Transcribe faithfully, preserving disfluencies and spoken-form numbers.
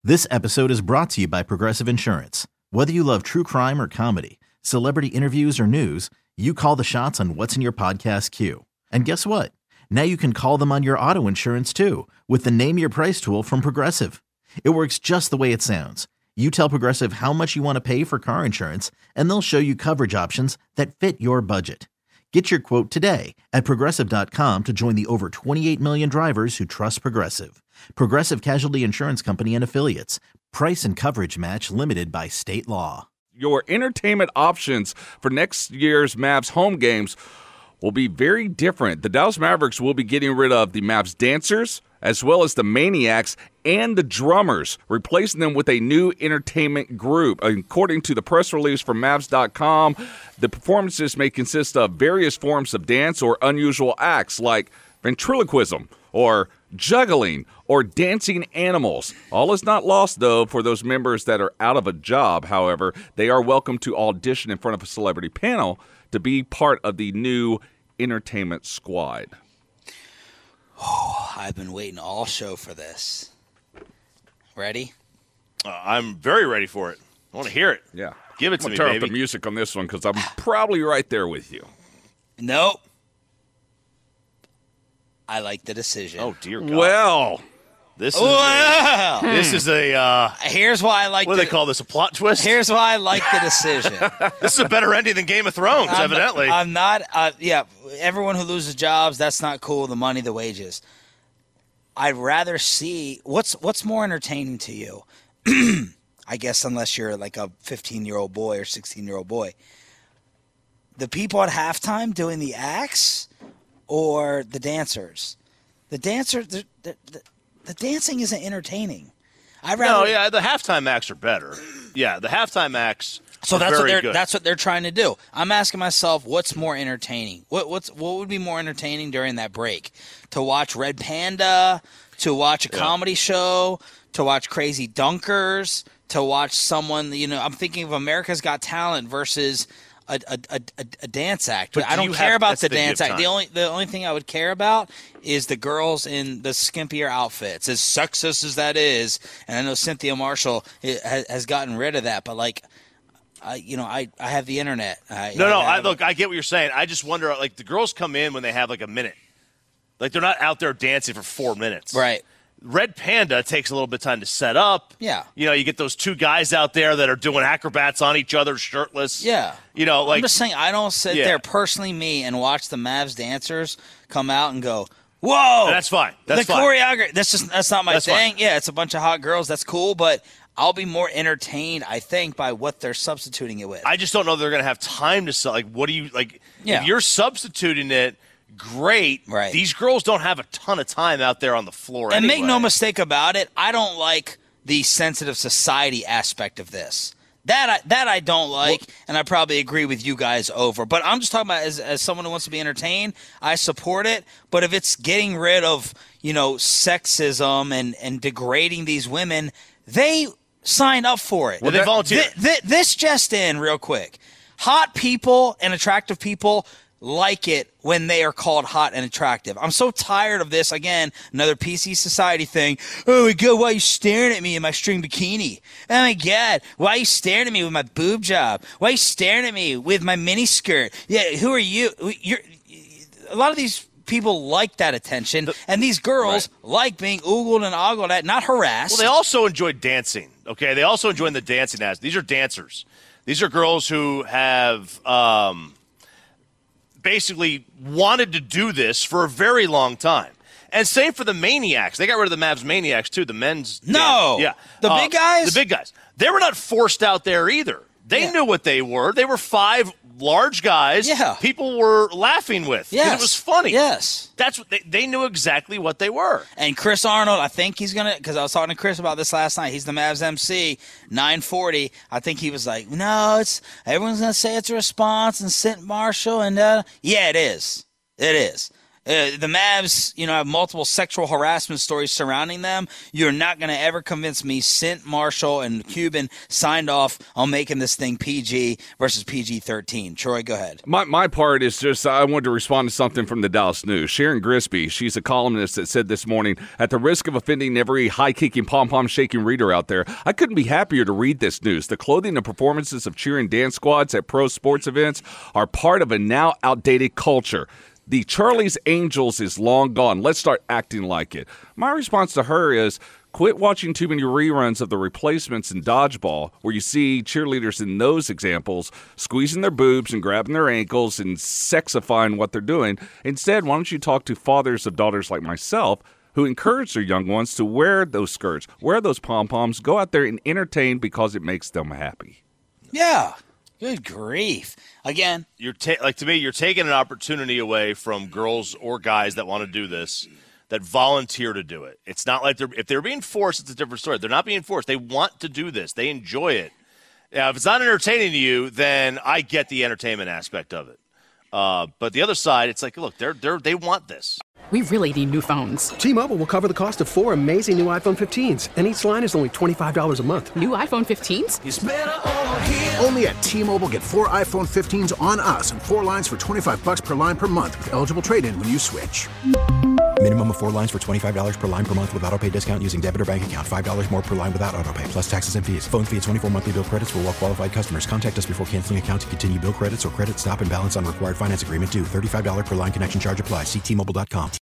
This episode is brought to you by Progressive Insurance. Whether you love true crime or comedy, celebrity interviews or news, you call the shots on what's in your podcast queue. And guess what? Now you can call them on your auto insurance too with the Name Your Price tool from Progressive. It works just the way it sounds. You tell Progressive how much you want to pay for car insurance, and they'll show you coverage options that fit your budget. Get your quote today at Progressive dot com to join the over twenty-eight million drivers who trust Progressive. Progressive Casualty Insurance Company and Affiliates. Price and coverage match limited by state law. Your entertainment options for next year's Mavs home games will be very different. The Dallas Mavericks will be getting rid of the Mavs dancers, as well as the Maniacs and the drummers, replacing them with a new entertainment group. According to the press release from Mavs dot com, the performances may consist of various forms of dance or unusual acts like ventriloquism or juggling or dancing animals. All is not lost, though, for those members that are out of a job. However, they are welcome to audition in front of a celebrity panel to be part of the new entertainment squad. Oh, I've been waiting all show for this. Ready? Uh, I'm very ready for it. I want to hear it. Yeah. Give it to I'm me, turn baby. up the music on this one because I'm probably right there with you. Nope. I like the decision. Oh, dear God. Well, this is Wow. a, this is a uh, Here's why I like what do the, they call this, a plot twist? Here's why I like the decision. This is a better ending than Game of Thrones, I'm, evidently. I'm not, uh, yeah, everyone who loses jobs, that's not cool, the money, the wages. I'd rather see, what's what's more entertaining to you? I guess unless you're like a fifteen-year-old boy or sixteen-year-old boy. The people at halftime doing the acts or the dancers? The dancer, the, the, the, the dancing isn't entertaining. I'd rather, no, yeah, the halftime acts are better. Yeah, the halftime acts So are that's what very they're good. that's what they're trying to do. I'm asking myself, what's more entertaining? What what's what would be more entertaining during that break? To watch Red Panda, to watch a Yeah. comedy show, to watch Crazy Dunkers, to watch someone, you know, I'm thinking of America's Got Talent versus a a, a, a dance act. But I do don't you care have- about that's the the thing, you dance have act. The time. only the only thing I would care about is the girls in the skimpier outfits. As sexist as that is, and I know Cynthia Marshall has, has gotten rid of that, but like I, you know, I, I have the internet. I, No, no, I, have- look, I get what you're saying. I just wonder, like, the girls come in when they have, like, a minute. Like, they're not out there dancing for four minutes. Right. Red Panda takes a little bit of time to set up. Yeah. You know, you get those two guys out there that are doing acrobats on each other shirtless. Yeah. You know, like. I'm just saying, I don't sit Yeah. there personally, me, and watch the Mavs dancers come out and go, whoa. That's fine. That's the fine. choreography. That's just that's not my That's thing. fine. Yeah, it's a bunch of hot girls. That's cool, but I'll be more entertained, I think, by what they're substituting it with. I just don't know they're going to have time to sell. Like, what do you like? Yeah. If you're substituting it, great. Right. These girls don't have a ton of time out there on the floor. And make no anyway. mistake about it, I don't like the sensitive society aspect of this. That I, that I don't like, Well- and I probably agree with you guys over. But I'm just talking about as, as someone who wants to be entertained, I support it. But if it's getting rid of, you know, sexism and, and degrading these women, they signed up for it. Well, they volunteer. Th- th- this just in real quick. Hot people and attractive people like it when they are called hot and attractive. I'm so tired of this. Again, another P C society thing. Oh my God, why are you staring at me in my string bikini? Oh my God, why are you staring at me with my boob job? Why are you staring at me with my mini skirt? Yeah, who are you? You're, a lot of these people like that attention, and these girls like being oogled and ogled at, not harassed. Well, they also enjoy dancing. Okay, they also enjoy the dancing as these are dancers. These are girls who have um, basically wanted to do this for a very long time. And same for the Maniacs. They got rid of the Mavs Maniacs too. The men's No! yeah, The Uh, big guys? The big guys. They were not forced out there either. They Yeah. knew what they were. They were five large guys. Yeah. people were laughing with. 'Cause Yes. it was funny. Yes. That's what they, they knew exactly what they were. And Chris Arnold, I think he's going to, because I was talking to Chris about this last night. He's the Mavs M C, nine forty. I think he was like, no, it's everyone's going to say it's a response and Cynthia Marshall. And uh, yeah, it is. It is. Uh, the Mavs, you know, have multiple sexual harassment stories surrounding them. You're not going to ever convince me Sint, Marshall, and Cuban signed off on making this thing P G versus P G thirteen. Troy, go ahead. My my part is just I wanted to respond to something from the Dallas News. Sharon Grisby, she's a columnist that said this morning, at the risk of offending every high-kicking, pom-pom shaking reader out there, I couldn't be happier to read this news. The clothing and performances of cheering dance squads at pro sports events are part of a now outdated culture. The Charlie's Angels is long gone. Let's start acting like it. My response to her is, quit watching too many reruns of The Replacements and Dodgeball, where you see cheerleaders in those examples squeezing their boobs and grabbing their ankles and sexifying what they're doing. Instead, why don't you talk to fathers of daughters like myself who encourage their young ones to wear those skirts, wear those pom-poms, go out there and entertain because it makes them happy. Yeah. Good grief. Again, you're ta- like to me, you're taking an opportunity away from girls or guys that want to do this, that volunteer to do it. It's not like they're if they're being forced, it's a different story. They're not being forced. They want to do this. They enjoy it. Now, if it's not entertaining to you, then I get the entertainment aspect of it. Uh, but the other side, it's like, look, they're they're they want this. We really need new phones. T-Mobile will cover the cost of four amazing new iPhone fifteens, and each line is only twenty-five dollars a month. New iPhone fifteens? It's better over here. Only at T-Mobile, get four iPhone fifteens on us and four lines for twenty-five dollars per line per month with eligible trade-in when you switch. Minimum of four lines for twenty-five dollars per line per month with autopay discount using debit or bank account. five dollars more per line without autopay, plus taxes and fees. Phone fee at twenty-four monthly bill credits for well-qualified customers. Contact us before canceling account to continue bill credits or credit stop and balance on required finance agreement due. thirty-five dollars per line connection charge applies. See T Mobile dot com.